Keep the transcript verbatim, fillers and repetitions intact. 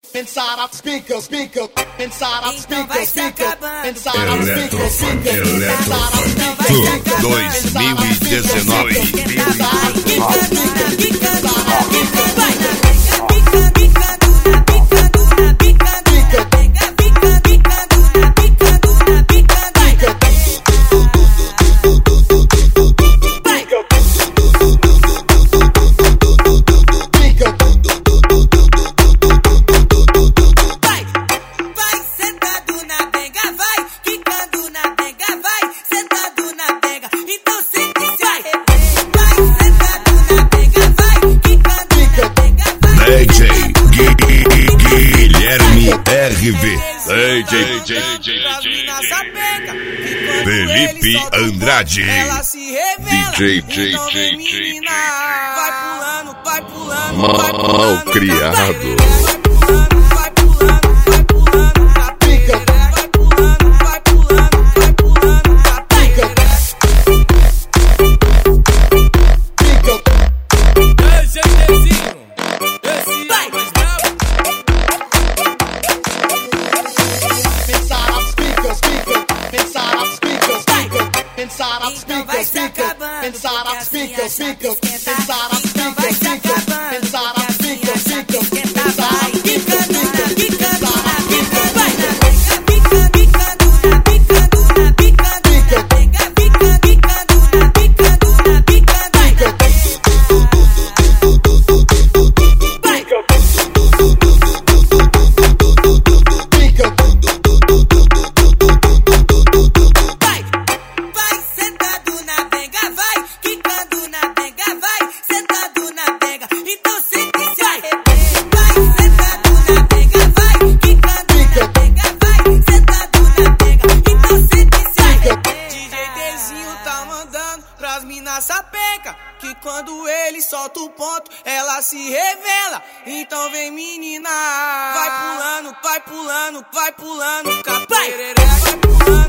inside out speaker, speaker, inside out speaker, speaker, inside out Eletro, speaker, Eletro, dois mil e dezenove. D J Guilherme R V, D J Felipe Andrade, D J Vai pulando, vai pulando, vai pulando, Malcriado. Inside out speaker, speaker, inside out speaker, speaker, inside out speaker, speaker, inside out speaker, speaker, inside out speaker, speaker, pras mina sapeca, que quando ele solta o ponto, ela se revela. Então vem menina, vai pulando, vai pulando, vai pulando, capoeira, vai pulando.